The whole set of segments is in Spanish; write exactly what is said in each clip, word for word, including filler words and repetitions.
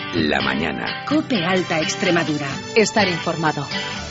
la mañana. COPE Alta Extremadura. Estar informado.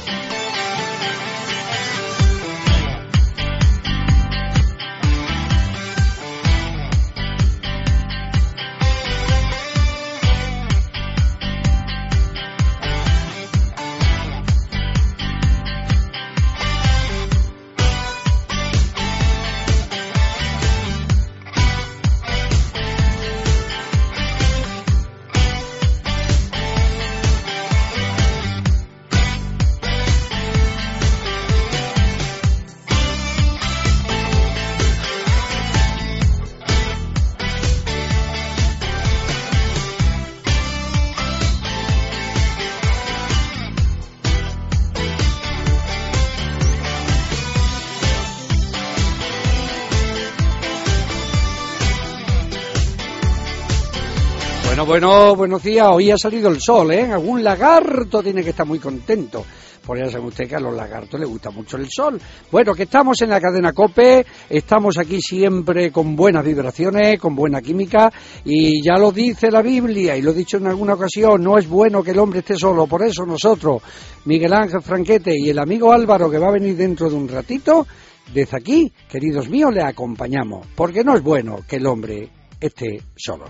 Bueno, bueno, buenos días. Hoy ha salido el sol, ¿eh? Algún lagarto tiene que estar muy contento. Por ya saben ustedes que a los lagartos les gusta mucho el sol. Bueno, que estamos en la cadena COPE, estamos aquí siempre con buenas vibraciones, con buena química, y ya lo dice la Biblia, y lo he dicho en alguna ocasión, no es bueno que el hombre esté solo. Por eso nosotros, Miguel Ángel Franquete y el amigo Álvaro, que va a venir dentro de un ratito, desde aquí, queridos míos, le acompañamos, porque no es bueno que el hombre esté solo.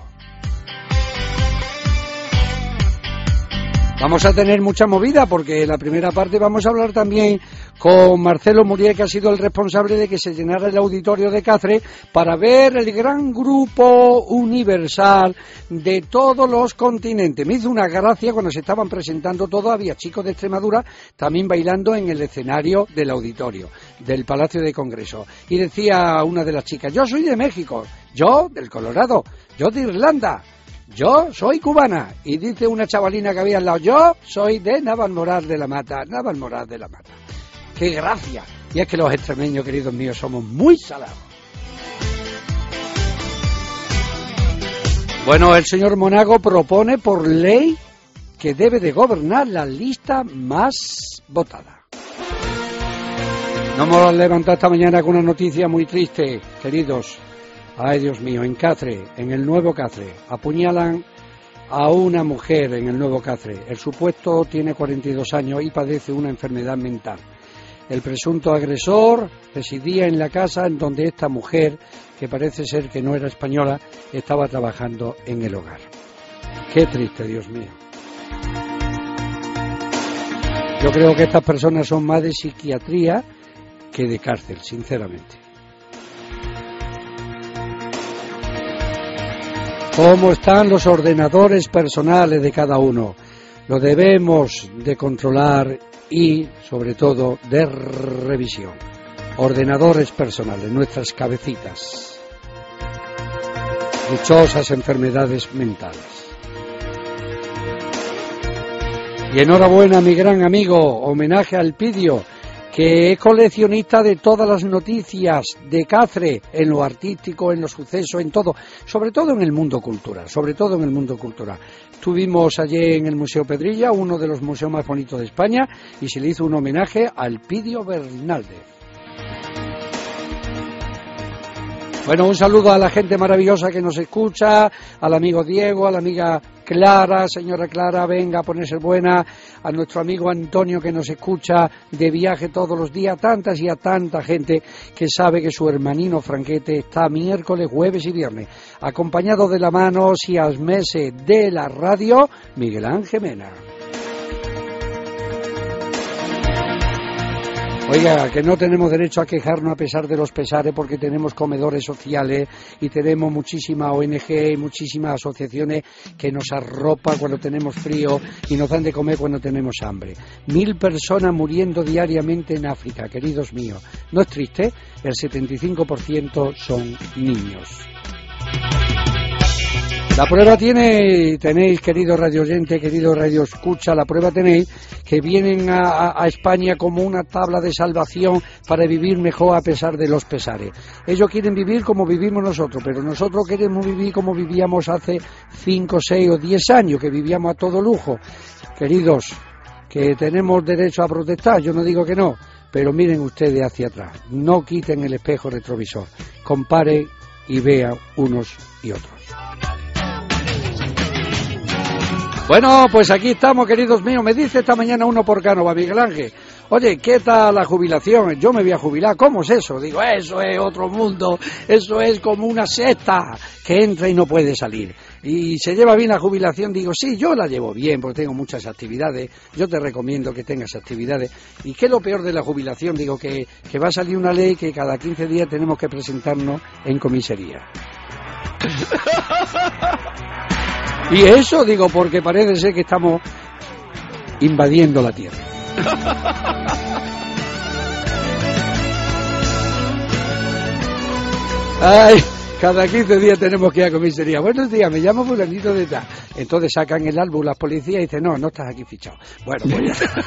Vamos a tener mucha movida porque en la primera parte vamos a hablar también con Marcelo Muriel, que ha sido el responsable de que se llenara el auditorio de Cáceres para ver el gran grupo universal de todos los continentes. Me hizo una gracia cuando se estaban presentando todos, había chicos de Extremadura también bailando en el escenario del auditorio, del Palacio de Congreso. Y decía una de las chicas, yo soy de México, yo del Colorado, yo de Irlanda, yo soy cubana. Y dice una chavalina que había al lado, yo soy de Navalmoral de la Mata, Navalmoral de la Mata. ¡Qué gracia! Y es que los extremeños, queridos míos, somos muy salados. Bueno, el señor Monago propone por ley que debe de gobernar la lista más votada. Nos hemos levantado esta mañana con una noticia muy triste, queridos. Ay, Dios mío, en Cáceres, en el Nuevo Cáceres, apuñalan a una mujer en el Nuevo Cáceres. El supuesto tiene cuarenta y dos años y padece una enfermedad mental. El presunto agresor residía en la casa en donde esta mujer, que parece ser que no era española, estaba trabajando en el hogar. Qué triste, Dios mío. Yo creo que estas personas son más de psiquiatría que de cárcel, sinceramente. ¿Cómo están los ordenadores personales de cada uno? Lo debemos de controlar y, sobre todo, de revisión. Ordenadores personales, nuestras cabecitas. Dichosas enfermedades mentales. Y enhorabuena, mi gran amigo, homenaje al Pidio, que es coleccionista de todas las noticias de Cáceres, en lo artístico, en los sucesos, en todo, sobre todo en el mundo cultural, sobre todo en el mundo cultural. Estuvimos ayer en el Museo Pedrilla, uno de los museos más bonitos de España, y se le hizo un homenaje al Pidio Bernaldez. Bueno, un saludo a la gente maravillosa que nos escucha, al amigo Diego, a la amiga Clara, señora Clara, venga a ponerse buena, a nuestro amigo Antonio que nos escucha de viaje todos los días, tantas y a tanta gente que sabe que su hermanino Franquete está miércoles, jueves y viernes, acompañado de la mano y a meses de la radio, Miguel Ángel Mena. Oiga, que no tenemos derecho a quejarnos a pesar de los pesares porque tenemos comedores sociales y tenemos muchísimas O N Ge y muchísimas asociaciones que nos arropan cuando tenemos frío y nos dan de comer cuando tenemos hambre. Mil personas muriendo diariamente en África, queridos míos. ¿No es triste? El setenta y cinco por ciento son niños. La prueba tiene, tenéis, querido radio oyente, querido radio escucha, la prueba tenéis que vienen a, a, a España como una tabla de salvación para vivir mejor a pesar de los pesares. Ellos quieren vivir como vivimos nosotros, pero nosotros queremos vivir como vivíamos hace cinco, seis o diez años, que vivíamos a todo lujo. Queridos, que tenemos derecho a protestar, yo no digo que no, pero miren ustedes hacia atrás, no quiten el espejo retrovisor, comparen y vean unos y otros. Bueno, pues aquí estamos, queridos míos. Me dice esta mañana uno por Cánova, Miguel Ángel, oye, ¿qué tal la jubilación? Yo me voy a jubilar. ¿Cómo es eso? Digo, eso es otro mundo, eso es como una secta que entra y no puede salir. Y se lleva bien la jubilación. Digo, sí, yo la llevo bien porque tengo muchas actividades. Yo te recomiendo que tengas actividades. ¿Y qué es lo peor de la jubilación? Digo, que, que va a salir una ley que cada quince días tenemos que presentarnos en comisaría. Y eso, digo, porque parece ser que estamos invadiendo la tierra. Ay, cada quince días tenemos que ir a comisaría. Buenos días, me llamo fulanito de tal. Entonces sacan el álbum las policías y dicen, no, no estás aquí fichado. Bueno, pues ya.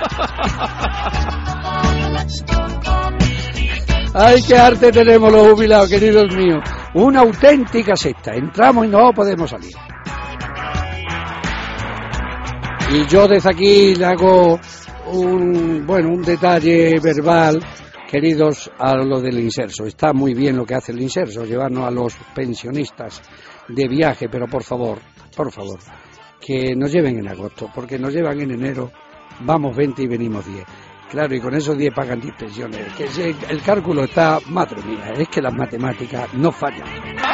Ay, qué arte tenemos los jubilados, queridos míos. Una auténtica secta. Entramos y no podemos salir. Y yo desde aquí le hago un, bueno, un detalle verbal, queridos, a lo del inserso. Está muy bien lo que hace el inserso, llevarnos a los pensionistas de viaje, pero por favor, por favor, que nos lleven en agosto, porque nos llevan en enero, vamos veinte y venimos diez. Claro, y con esos diez pagan diez pensiones. Que el, el cálculo está, madre mía, es que las matemáticas no fallan.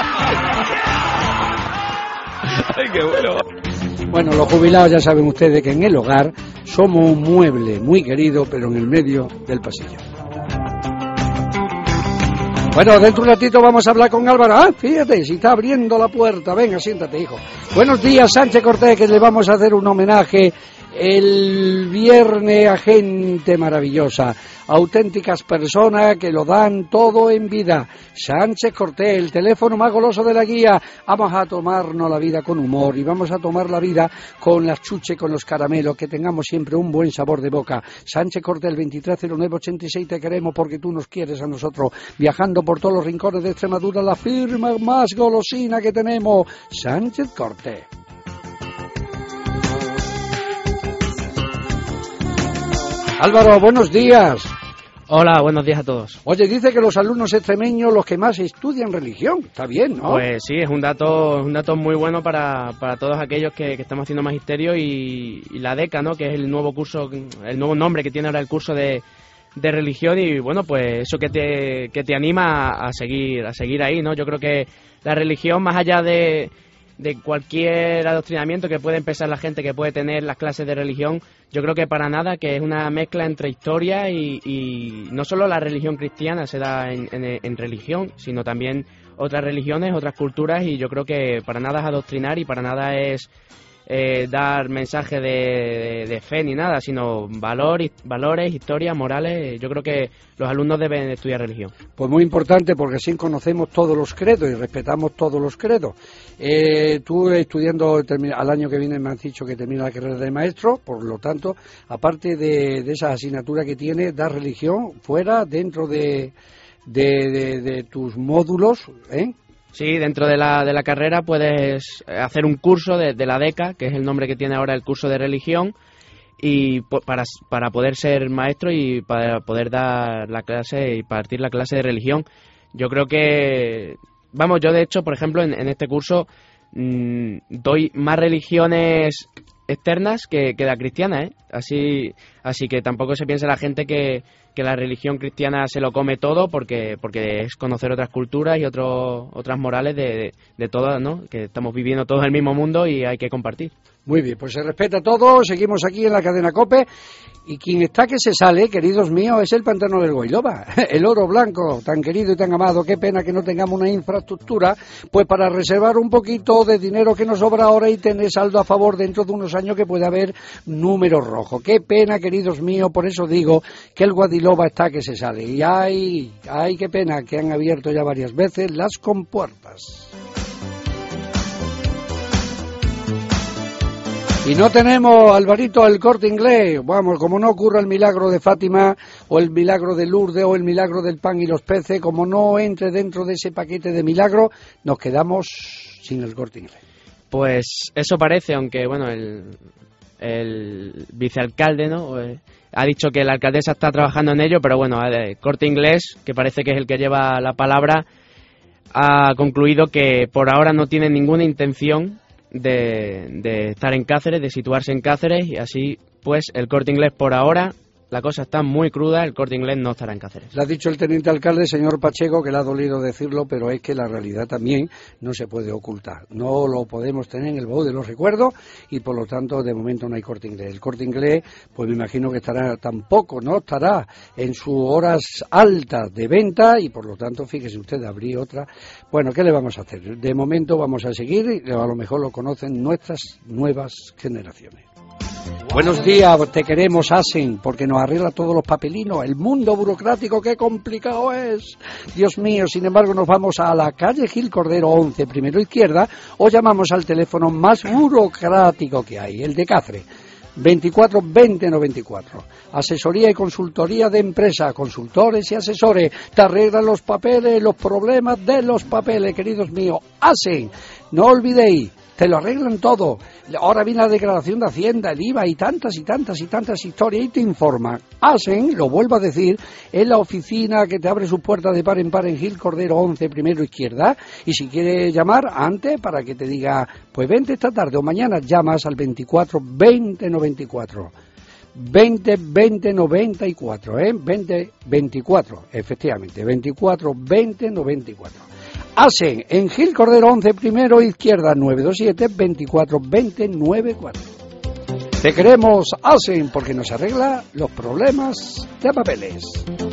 Ay, qué bueno. Bueno, los jubilados ya saben ustedes que en el hogar somos un mueble muy querido, pero en el medio del pasillo. Bueno, dentro de un ratito vamos a hablar con Álvaro. Ah, fíjate, si está abriendo la puerta. Venga, siéntate, hijo. Buenos días, Sánchez Cortés, que le vamos a hacer un homenaje el viernes a gente maravillosa, auténticas personas que lo dan todo en vida. Sánchez Cortés, el teléfono más goloso de la guía. Vamos a tomarnos la vida con humor y vamos a tomar la vida con las chuches, con los caramelos, que tengamos siempre un buen sabor de boca. Sánchez Cortés, el veintitrés cero nueve ochenta y seis, te queremos porque tú nos quieres a nosotros. Viajando por todos los rincones de Extremadura, la firma más golosina que tenemos, Sánchez Cortés. Álvaro, buenos días. Hola, buenos días a todos. Oye, dice que los alumnos extremeños los que más estudian religión. Está bien, ¿no? Pues sí, es un dato es un dato muy bueno para, para todos aquellos que, que estamos haciendo magisterio y, y la DECA, ¿no? Que es el nuevo curso, el nuevo nombre que tiene ahora el curso de, de religión y bueno, pues eso que te, que te anima a seguir, a seguir ahí, ¿no? Yo creo que la religión, más allá de... de cualquier adoctrinamiento que puede empezar la gente que puede tener las clases de religión, yo creo que para nada, que es una mezcla entre historia y, y no solo la religión cristiana se da en, en, en religión, sino también otras religiones, otras culturas, y yo creo que para nada es adoctrinar y para nada es eh, dar mensaje de, de, de fe ni nada, sino valor, valores, historias, morales. Yo creo que los alumnos deben estudiar religión. Pues muy importante, porque así conocemos todos los credos y respetamos todos los credos. Eh, tú estudiando al año que viene me has dicho que termina la carrera de maestro, por lo tanto, aparte de, de esa asignatura que tiene, ¿das religión fuera, dentro de, de, de, de tus módulos, eh? Sí, dentro de la, de la carrera puedes hacer un curso de, de la DECA, que es el nombre que tiene ahora el curso de religión, y para, para poder ser maestro y para poder dar la clase y partir la clase de religión. Yo creo que, vamos, yo de hecho, por ejemplo, en, en este curso mmm, doy más religiones externas que, que la cristiana, ¿eh? Así, así que tampoco se piensa la gente que, que la religión cristiana se lo come todo, porque porque es conocer otras culturas y otros otras morales de, de, de todas, ¿no? Que estamos viviendo todos el mismo mundo y hay que compartir. Muy bien, pues se respeta todo, seguimos aquí en la cadena COPE, y quien está que se sale, queridos míos, es el pantano del Guaylova, el oro blanco, tan querido y tan amado. Qué pena que no tengamos una infraestructura, pues para reservar un poquito de dinero que nos sobra ahora y tener saldo a favor dentro de unos años que puede haber números rojos. Qué pena, queridos míos, por eso digo que el Guaylova está que se sale, y ay, ay, qué pena que han abierto ya varias veces las compuertas. Y no tenemos, Alvarito, el Corte Inglés. Vamos, como no ocurra el milagro de Fátima, o el milagro de Lourdes, o el milagro del pan y los peces, como no entre dentro de ese paquete de milagro, nos quedamos sin el Corte Inglés. Pues eso parece, aunque bueno, el, el vicealcalde, ¿no?, eh, ha dicho que la alcaldesa está trabajando en ello, pero bueno, el Corte Inglés, que parece que es el que lleva la palabra, ha concluido que por ahora no tiene ninguna intención de, de estar en Cáceres, de situarse en Cáceres, y así pues el Corte Inglés por ahora, la cosa está muy cruda, el Corte Inglés no estará en Cáceres. Le ha dicho el teniente alcalde, señor Pacheco, que le ha dolido decirlo, pero es que la realidad también no se puede ocultar. No lo podemos tener en el baúl de los recuerdos y por lo tanto de momento no hay Corte Inglés. El Corte Inglés, pues me imagino que estará tampoco, no estará en sus horas altas de venta y por lo tanto, fíjese usted, abrir otra. Bueno, ¿qué le vamos a hacer? De momento vamos a seguir y a lo mejor lo conocen nuestras nuevas generaciones. Buenos días, te queremos, Asen, porque nos arregla todos los papelinos. El mundo burocrático, qué complicado es. Dios mío, sin embargo, nos vamos a la calle Gil Cordero once, primero izquierda, o llamamos al teléfono más burocrático que hay, el de Cáceres. veinticuatro veinte noventa y cuatro. Asesoría y consultoría de empresa, consultores y asesores. Te arreglan los papeles, los problemas de los papeles, queridos míos. Asen, no olvidéis. Te lo arreglan todo. Ahora viene la declaración de Hacienda, el I V A y tantas y tantas y tantas historias y te informan. Asen, lo vuelvo a decir, es la oficina que te abre sus puertas de par en par en Gil Cordero once, primero izquierda. Y si quieres llamar antes para que te diga, pues vente esta tarde o mañana, llamas al veinticuatro veinte noventa y cuatro. veinte veinte noventa y cuatro, ¿eh? veinte veinticuatro, efectivamente, veinticuatro veinte noventa y cuatro. Asen, en Gil Cordero once, primero izquierda, nueve dos siete, veinticuatro veinte noventa y cuatro. Te queremos, Asen, porque nos arregla los problemas de papeles.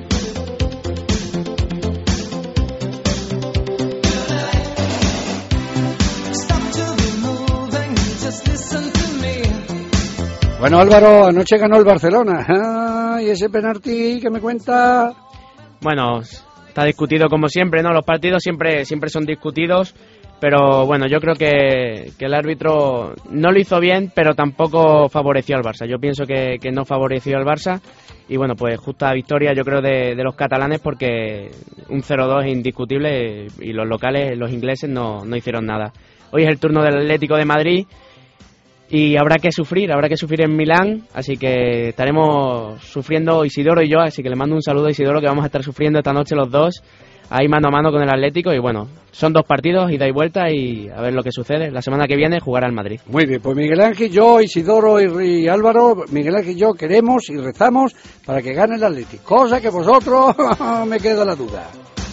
Bueno, Álvaro, anoche ganó el Barcelona. Ah, ¿y ese penalti que me cuenta? Bueno, está discutido como siempre, ¿no? Los partidos siempre siempre son discutidos, pero bueno, yo creo que, que el árbitro no lo hizo bien, pero tampoco favoreció al Barça. Yo pienso que, que no favoreció al Barça y bueno, pues justa victoria yo creo de, de los catalanes porque un cero dos es indiscutible y los locales, los ingleses, no, no hicieron nada. Hoy es el turno del Atlético de Madrid y habrá que sufrir, habrá que sufrir en Milán, así que estaremos sufriendo Isidoro y yo, así que le mando un saludo a Isidoro, que vamos a estar sufriendo esta noche los dos, ahí mano a mano con el Atlético, y bueno, son dos partidos, ida y vuelta, y a ver lo que sucede. La semana que viene jugará el Madrid. Muy bien, pues Miguel Ángel, yo, Isidoro y, y Álvaro, Miguel Ángel y yo queremos y rezamos para que gane el Atlético, cosa que vosotros me queda la duda.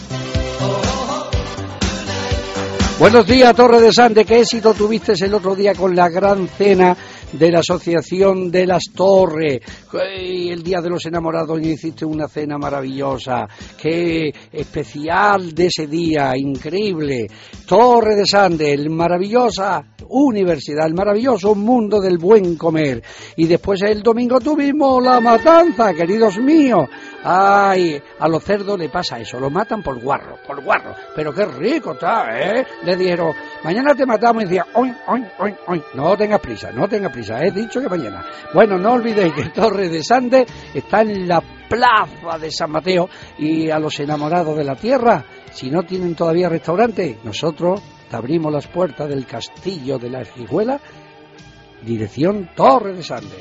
Buenos días, Torre de Sande. ¿Qué éxito tuviste el otro día con la gran cena de la Asociación de las Torres? El Día de los Enamorados hiciste una cena maravillosa. Qué especial de ese día, increíble. Torre de Sande, el maravillosa universidad, el maravilloso mundo del buen comer. Y después el domingo tuvimos la matanza, queridos míos. Ay, a los cerdos le pasa eso, lo matan por guarro, por guarro. Pero qué rico está, ¿eh? Le dijeron, mañana te matamos, y decía, oy, oy, oy, oy. No tengas prisa, no tengas prisa, he dicho que mañana. Bueno, no olvidéis que Torre de Sande está en la plaza de San Mateo, y a los enamorados de la tierra, si no tienen todavía restaurante, nosotros te abrimos las puertas del castillo de la Esquijuela, dirección Torre de Sande.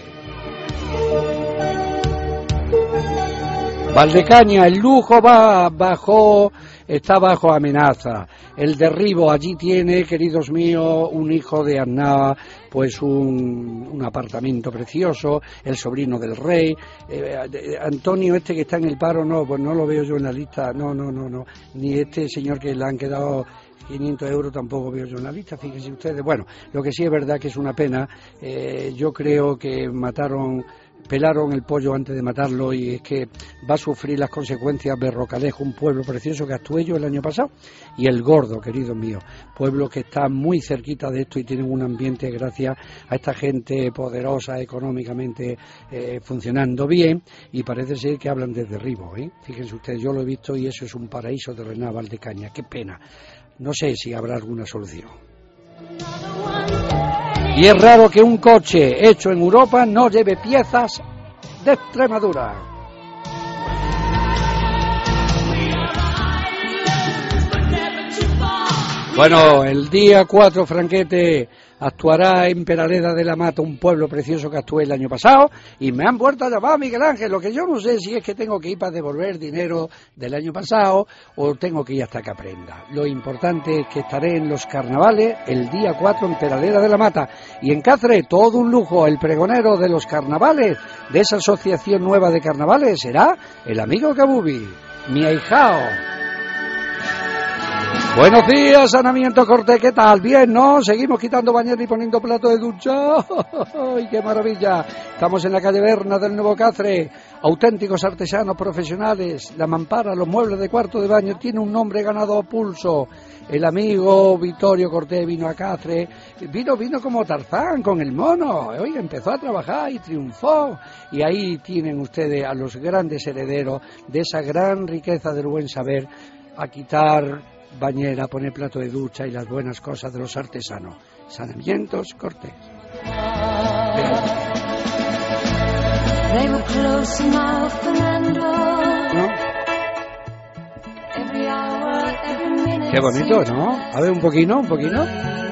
Valdecaña, el lujo va bajo, está bajo amenaza. El derribo, allí tiene, queridos míos, un hijo de Annaba, pues un, un apartamento precioso, el sobrino del rey. Eh, Antonio, este que está en el paro, no, pues no lo veo yo en la lista, no, no, no, no. Ni este señor que le han quedado quinientos euros tampoco veo yo en la lista, fíjense ustedes. Bueno, lo que sí es verdad que es una pena. Eh, yo creo que mataron... Pelaron el pollo antes de matarlo, y es que va a sufrir las consecuencias Berrocalejo, un pueblo precioso que actué yo el año pasado, y El Gordo, queridos míos, pueblos que están muy cerquita de esto y tienen un ambiente gracias a esta gente poderosa económicamente, eh, funcionando bien, y parece ser que hablan de derribo, ¿eh? Fíjense ustedes, yo lo he visto y eso es un paraíso terrenal, Valdecaña, qué pena. No sé si habrá alguna solución. Y es raro que un coche hecho en Europa no lleve piezas de Extremadura. Bueno, el día cuatro, Franquete, actuará en Peraleda de la Mata, un pueblo precioso que actué el año pasado, y me han vuelto a llamar, Miguel Ángel. Lo que yo no sé si es que tengo que ir para devolver dinero del año pasado o tengo que ir hasta que aprenda. Lo importante es que estaré en los carnavales el día cuatro en Peraleda de la Mata, y en Cáceres todo un lujo. El pregonero de los carnavales, de esa asociación nueva de carnavales, será el amigo Kabubi, mi ahijao. Buenos días, Sanamiento Cortés, ¿qué tal? Bien, ¿no? Seguimos quitando bañera y poniendo plato de ducha. ¡Ay, qué maravilla! Estamos en la calle Berna del Nuevo Cáceres. Auténticos artesanos profesionales. La mampara, los muebles de cuarto de baño, tiene un nombre ganado a pulso. El amigo Vittorio Cortés vino a Cáceres. Vino, vino como Tarzán, con el mono. Oye, empezó a trabajar y triunfó. Y ahí tienen ustedes a los grandes herederos de esa gran riqueza del buen saber, a quitar bañera, poner plato de ducha y las buenas cosas de los artesanos. Sanamientos Cortés. ¿No? Qué bonito, ¿no? A ver, un poquito, un poquito.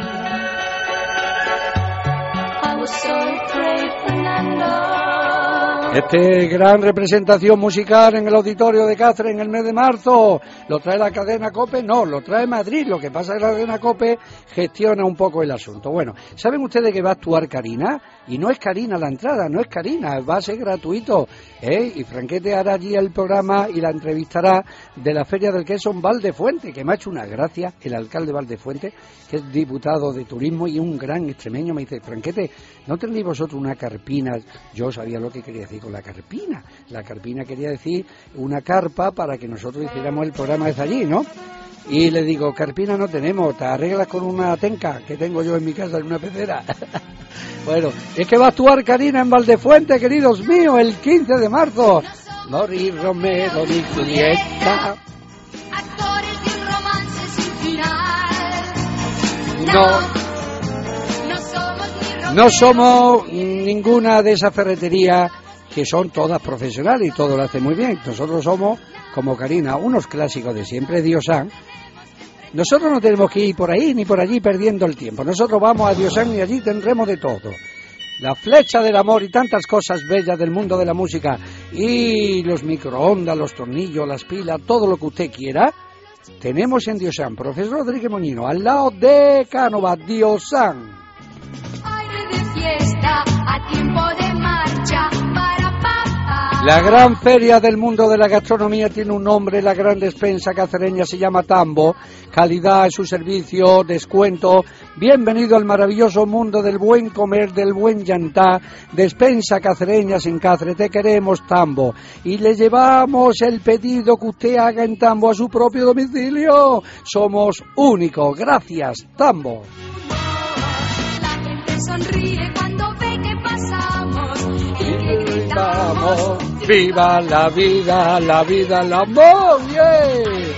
Este gran representación musical en el auditorio de Cáceres en el mes de marzo, ¿lo trae la cadena COPE? No, lo trae Madrid. Lo que pasa es que la cadena COPE gestiona un poco el asunto. Bueno, ¿saben ustedes que va a actuar Karina? Y no es Karina la entrada, no es Karina, va a ser gratuito, ¿eh? Y Franquete hará allí el programa y la entrevistará de la Feria del Queso en Valdefuente, que me ha hecho una gracia el alcalde Valdefuente, que es diputado de turismo y un gran extremeño. Me dice, Franquete, ¿no tenéis vosotros una carpina? Yo sabía lo que quería decir con la carpina. La carpina quería decir una carpa para que nosotros hiciéramos el programa desde allí, ¿no? Y le digo, carpina no tenemos, te arreglas con una tenca que tengo yo en mi casa, en una pecera. Bueno, es que va a actuar Karina en Valdefuente, queridos míos, el quince de marzo. Lori Romero y Julieta. Actores de un romance sin final. No, no somos ni Romero, no somos ninguna de esas ferreterías que son todas profesionales y todo lo hace muy bien. Nosotros somos, como Karina, unos clásicos de siempre, Diosán. Nosotros no tenemos que ir por ahí ni por allí perdiendo el tiempo. Nosotros vamos a Diosán y allí tendremos de todo. La flecha del amor y tantas cosas bellas del mundo de la música. Y los microondas, los tornillos, las pilas, todo lo que usted quiera, tenemos en Diosán. Profesor Rodríguez Moñino, al lado de Cánova, Diosán. aire de fiesta, a tiempo de marcha, para papá. La gran feria del mundo de la gastronomía tiene un nombre, la gran despensa cacereña se llama Tambo. Calidad en su servicio, descuento. Bienvenido al maravilloso mundo del buen comer, del buen llantá. Despensa cacereñas en Cáceres, te queremos Tambo. Y le llevamos el pedido que usted haga en Tambo a su propio domicilio. Somos únicos. Gracias, Tambo. La gente sonríe cuando ve que pasamos y que gritamos. ¡Viva la vida, la vida, el amor! ¡Yeah!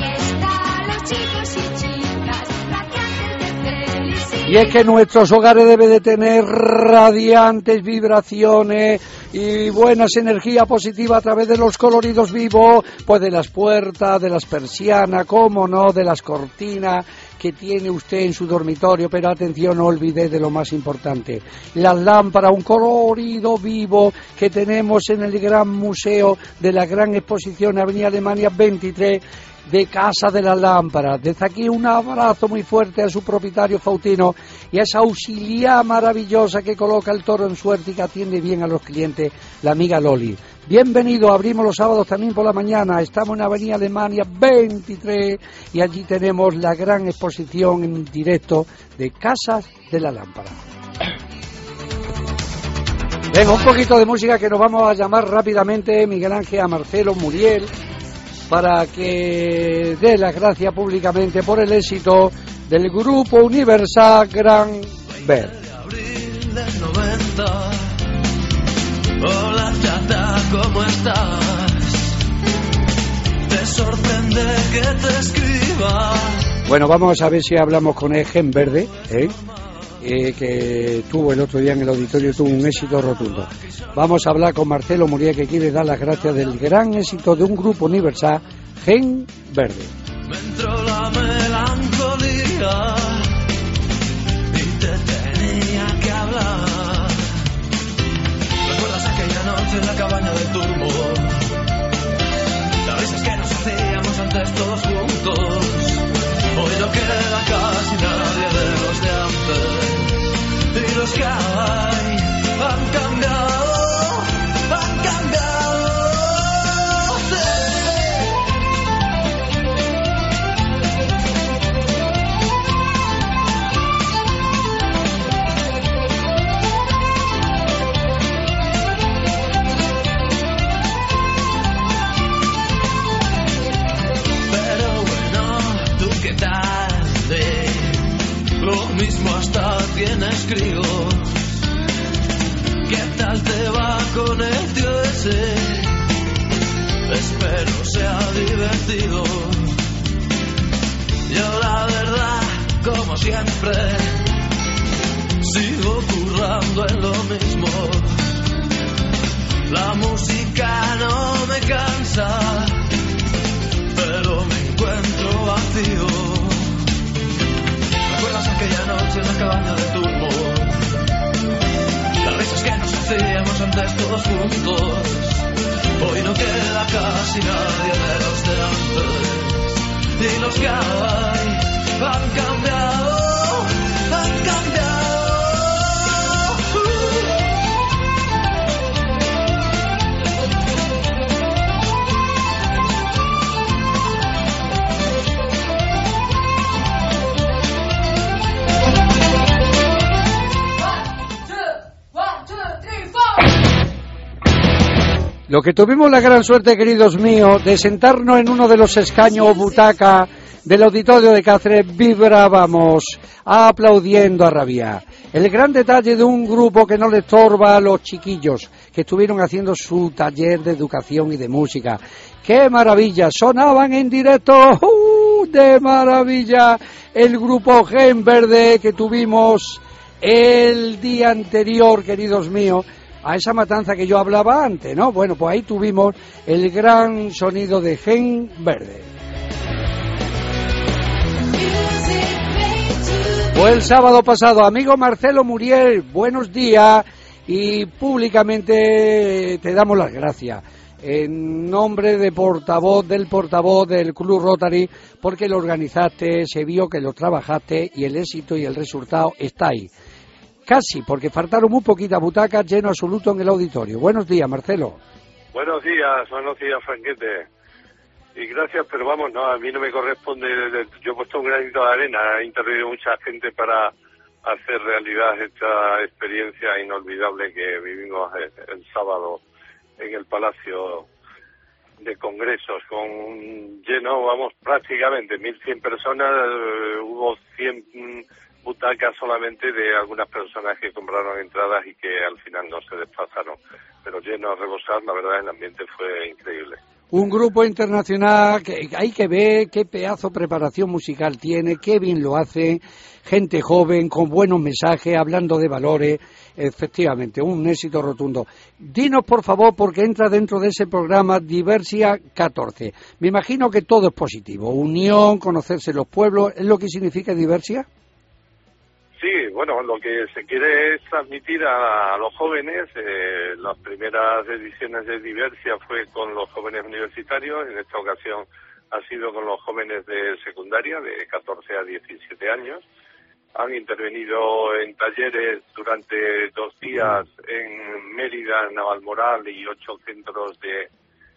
Chicos y chicas, radiantes de felicidad. Y es que nuestros hogares deben de tener radiantes vibraciones y buenas energías positivas a través de los coloridos vivos, pues de las puertas, de las persianas, cómo no, de las cortinas que tiene usted en su dormitorio. Pero atención, no olvide de lo más importante, las lámparas, un colorido vivo que tenemos en el gran museo de la gran exposición Avenida Alemania veintitrés de Casa de las Lámparas. Desde aquí un abrazo muy fuerte a su propietario Faustino y a esa auxiliar maravillosa que coloca el toro en suerte y que atiende bien a los clientes, la amiga Loli. Bienvenido, abrimos los sábados también por la mañana, estamos en Avenida Alemania veintitrés y allí tenemos la gran exposición en directo de Casas de la Lámpara. Venga, un poquito de música que nos vamos a llamar rápidamente, Miguel Ángel, a Marcelo Muriel, para que dé las gracias públicamente por el éxito del grupo Universal Gran Ver. Hola chata, ¿cómo estás? Te sorprende que te escriba. Bueno, vamos a ver si hablamos con Egen Verde, ¿eh? Eh, que tuvo el otro día en el auditorio, tuvo un éxito rotundo. Vamos a hablar con Marcelo Muriel, que quiere dar las gracias del gran éxito de un grupo universal, Gen Verde. Me entró la melancolía y te pensando en lo mismo. La música no me cansa, pero me encuentro vacío. ¿Recuerdas aquella noche en la cabaña de Turbo? Las risas que nos hacíamos antes todos juntos. Hoy no queda casi nadie de los de antes. Y los que hay han cambiado, han cambiado. Lo que tuvimos la gran suerte, queridos míos, de sentarnos en uno de los escaños o butaca del auditorio de Cáceres, vibrábamos, aplaudiendo a rabia. El gran detalle de un grupo que no le estorba a los chiquillos, que estuvieron haciendo su taller de educación y de música. ¡Qué maravilla! Sonaban en directo, ¡uh, de maravilla! El grupo Gen Verde que tuvimos el día anterior, queridos míos, a esa matanza que yo hablaba antes, ¿no? Bueno, pues ahí tuvimos el gran sonido de Gen Verde. Fue el sábado pasado. Amigo Marcelo Muriel, buenos días y públicamente te damos las gracias en nombre de portavoz del portavoz del Club Rotary, porque lo organizaste, se vio que lo trabajaste y el éxito y el resultado está ahí. Casi, porque faltaron muy poquitas butacas, lleno absoluto en el auditorio. Buenos días, Marcelo. Buenos días, buenos días, Franquete. Y gracias, pero vamos, no, a mí no me corresponde. Yo he puesto un granito de arena, ha intervenido mucha gente para hacer realidad esta experiencia inolvidable que vivimos el, el sábado en el Palacio de Congresos, con lleno, vamos, prácticamente mil cien personas, eh, hubo cien butacas solamente de algunas personas que compraron entradas y que al final no se desplazaron, pero lleno a rebosar, la verdad el ambiente fue increíble. Un grupo internacional que hay que ver qué pedazo de preparación musical tiene, qué bien lo hace, gente joven, con buenos mensajes, hablando de valores, efectivamente, un éxito rotundo. Dinos, por favor, porque entra dentro de ese programa Diversia catorce. Me imagino que todo es positivo, unión, conocerse los pueblos, ¿es lo que significa Diversia? Sí, bueno, lo que se quiere es transmitir a, a los jóvenes. Eh, las primeras ediciones de Diversia fue con los jóvenes universitarios, en esta ocasión ha sido con los jóvenes de secundaria, de catorce a diecisiete años. Han intervenido en talleres durante dos días en Mérida, Navalmoral y ocho centros de,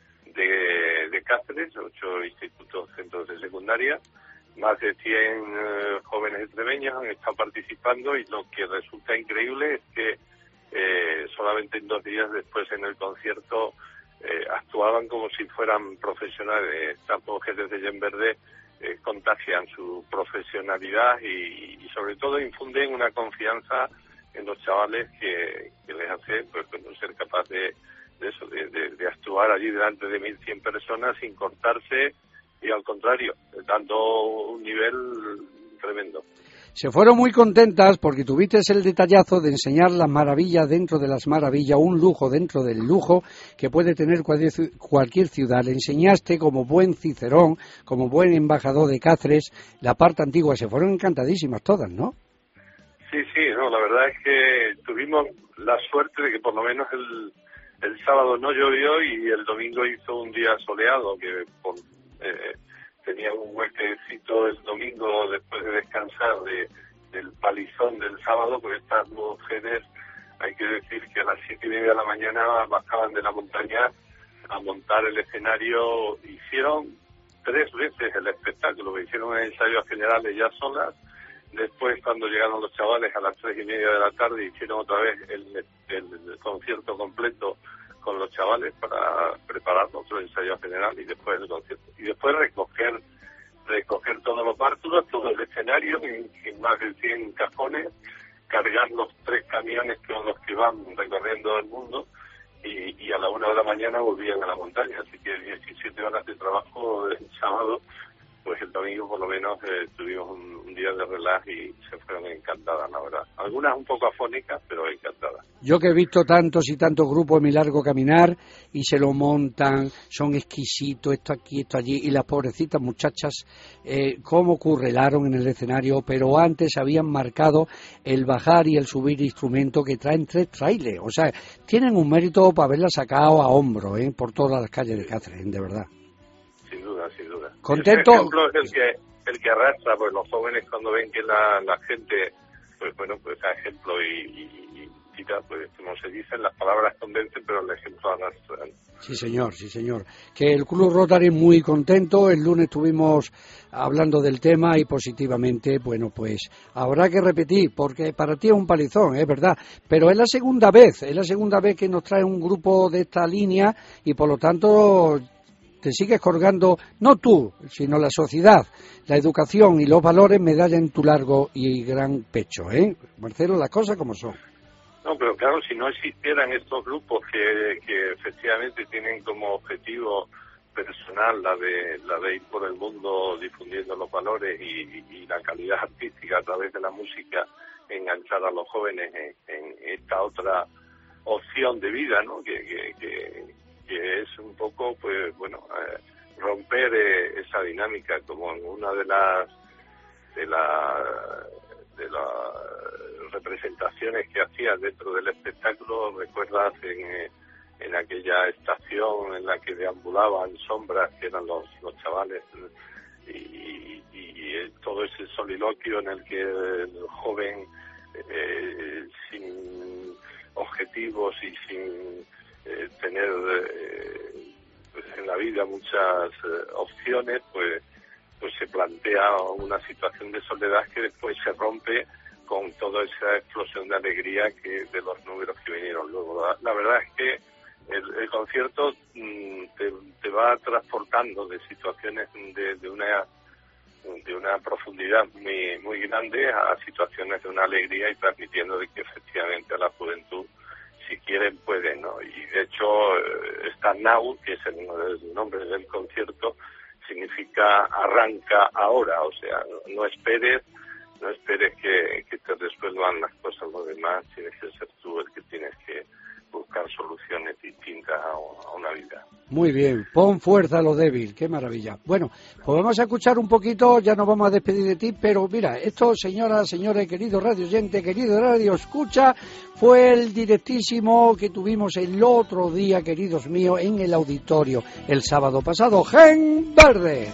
de, de Cáceres, ocho institutos, centros de secundaria. Más de cien eh, jóvenes extremeños han estado participando y lo que resulta increíble es que eh, solamente en dos días después en el concierto eh, actuaban como si fueran profesionales. Estas mujeres de Gen Verde eh, contagian su profesionalidad y, y sobre todo infunden una confianza en los chavales que, que les hace pues, pues, ser capaz de, de eso, de, de, de actuar allí delante de mil cien personas sin cortarse, y al contrario, dando un nivel tremendo. Se fueron muy contentas porque tuviste el detallazo de enseñar las maravillas dentro de las maravillas, un lujo dentro del lujo que puede tener cualquier ciudad. Le enseñaste como buen Cicerón, como buen embajador de Cáceres, la parte antigua. Se fueron encantadísimas todas, ¿no? Sí, sí, no, la verdad es que tuvimos la suerte de que por lo menos el, el sábado no llovió y el domingo hizo un día soleado, que por Eh, tenía un huequecito el domingo después de descansar de, del palizón del sábado, pues estas mujeres, hay que decir que a las siete y media de la mañana bajaban de la montaña a montar el escenario. Hicieron tres veces el espectáculo, que hicieron en ensayos generales ya solas. Después, cuando llegaron los chavales a las tres y media de la tarde, hicieron otra vez el, el, el concierto completo con los chavales para preparar otro ensayo general y después el concierto. Y después recoger recoger todos los bártulos, todo el escenario, en, en más de cien cajones, cargar los tres camiones con los que van recorriendo el mundo y, y a la una de la mañana volvían a la montaña. Así que diecisiete horas de trabajo el sábado, pues el domingo por lo menos eh, tuvimos un, un día de relax y se fueron encantadas, la verdad. Algunas un poco afónicas, pero encantadas. Yo que he visto tantos y tantos grupos en mi largo caminar y se lo montan, son exquisitos, esto aquí, esto allí, y las pobrecitas muchachas, eh, cómo currelaron en el escenario, pero antes habían marcado el bajar y el subir instrumento que traen tres trailers, o sea, tienen un mérito para haberla sacado a hombro, ¿eh? Por todas las calles de Cáceres, de verdad. Sin duda, sin duda. Contento. Ese ejemplo es el que, el que arrastra, pues los jóvenes cuando ven que la, la gente, pues bueno, pues a ejemplo y, y, y tal, pues como se dicen, las palabras convencen, pero el ejemplo arrastra. Sí, señor, sí, señor. Que el Club Rotary muy contento. El lunes estuvimos hablando del tema y positivamente, bueno, pues habrá que repetir, porque para ti es un palizón, es verdad, pero es la segunda vez, es la segunda vez que nos trae un grupo de esta línea y por lo tanto te sigues colgando, no tú, sino la sociedad, la educación y los valores, medalla en tu largo y gran pecho, ¿eh? Marcelo, las cosas como son. No, pero claro, si no existieran estos grupos que, que efectivamente tienen como objetivo personal la de la de ir por el mundo difundiendo los valores y, y, y la calidad artística a través de la música, enganchar a los jóvenes en, en esta otra opción de vida, ¿no? Que, que, que, que es un poco, pues bueno, eh, romper eh, esa dinámica, como en una de las de la de las representaciones que hacías dentro del espectáculo. Recuerdas en, en aquella estación en la que deambulaban sombras que eran los, los chavales y, y, y todo ese soliloquio en el que el joven eh, sin objetivos y sin eh, tener eh, pues en la vida muchas eh, opciones, pues pues se plantea una situación de soledad que después se rompe con toda esa explosión de alegría que de los números que vinieron luego. La, la verdad es que el, el concierto mmm, te, te va transportando de situaciones de, de una de una profundidad muy muy grande a situaciones de una alegría y transmitiendo de que efectivamente a la juventud, si quieren, pueden, ¿no? Y de hecho, esta Now, que es el, el nombre del concierto, significa arranca ahora, o sea, no, no esperes, no esperes que, que te resuelvan las cosas los demás, tienes que ser tú el que tienes que buscar soluciones distintas a, a una vida. Muy bien, pon fuerza a lo débil, qué maravilla. Bueno, pues vamos a escuchar un poquito, ya nos vamos a despedir de ti, pero mira, esto, señoras, señores, querido radio oyente, querido radio escucha, fue el directísimo que tuvimos el otro día, queridos míos, en el auditorio, el sábado pasado, Gen Verde.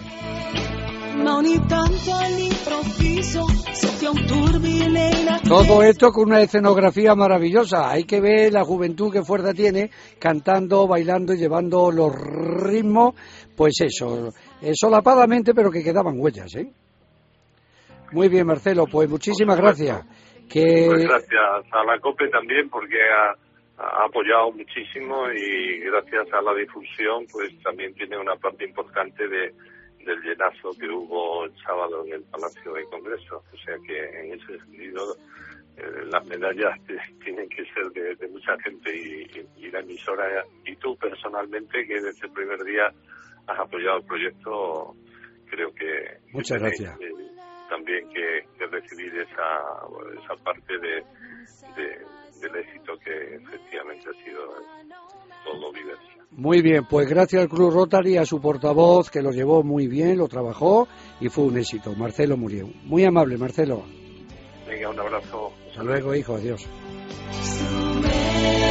Todo esto con una escenografía maravillosa. Hay que ver la juventud que fuerza tiene, cantando, bailando y llevando los ritmos, pues eso, eh, solapadamente, pero que quedaban huellas, ¿eh? Muy bien, Marcelo, pues muchísimas gracias. Que... Pues gracias a la COPE también, porque ha, ha apoyado muchísimo y gracias a la difusión, pues también tiene una parte importante de del llenazo que hubo el sábado en el Palacio de Congreso. O sea que en ese sentido eh, las medallas t- tienen que ser de, de mucha gente y, y, y la emisora y tú personalmente, que desde el primer día has apoyado el proyecto, creo que... Muchas que gracias. tenéis, eh, también que, que recibir esa, esa parte de, de, del éxito que efectivamente ha sido todo Viversa. Muy bien, pues gracias al Club Rotary, a su portavoz, que lo llevó muy bien, lo trabajó y fue un éxito. Marcelo Muriel. Muy amable, Marcelo. Venga, un abrazo. Hasta luego, hijo. Adiós.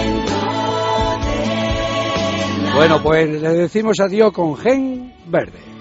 Bueno, pues le decimos adiós con Gen Verde.